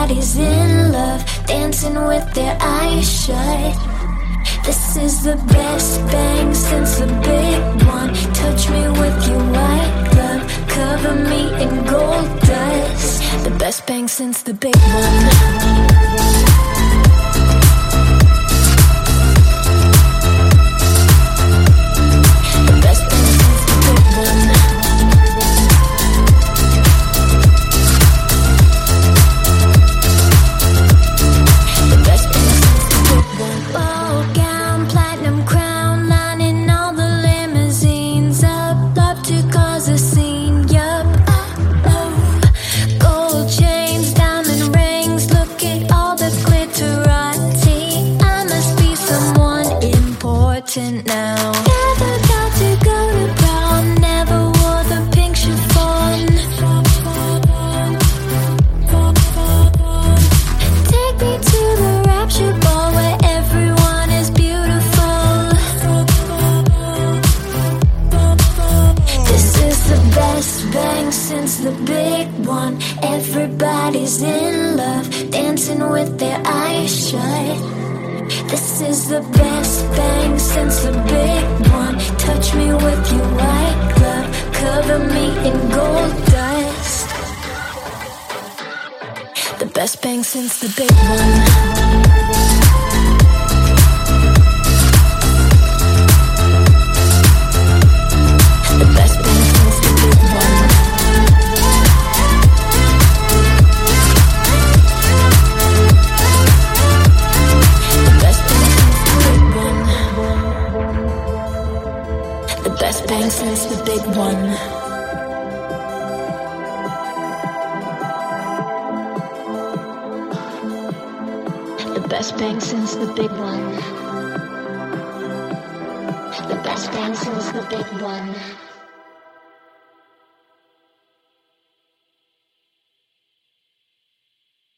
Everybody's in love, dancing with their eyes shut. This is the best bang since the big one. Touch me with your white glove, cover me in gold dust. The best bang since the big one. Now never got to go to prom, never wore the pink chiffon. Take me to the rapture ball where everyone is beautiful. This is the best bang since the big one. Everybody's in love, dancing with their eyes shut. This is the best bang since the big one. Touch me with your white glove, cover me in gold dust. The best bang since the big one. Best bang since the big one. The best bang since the big one. The best bang since the big one.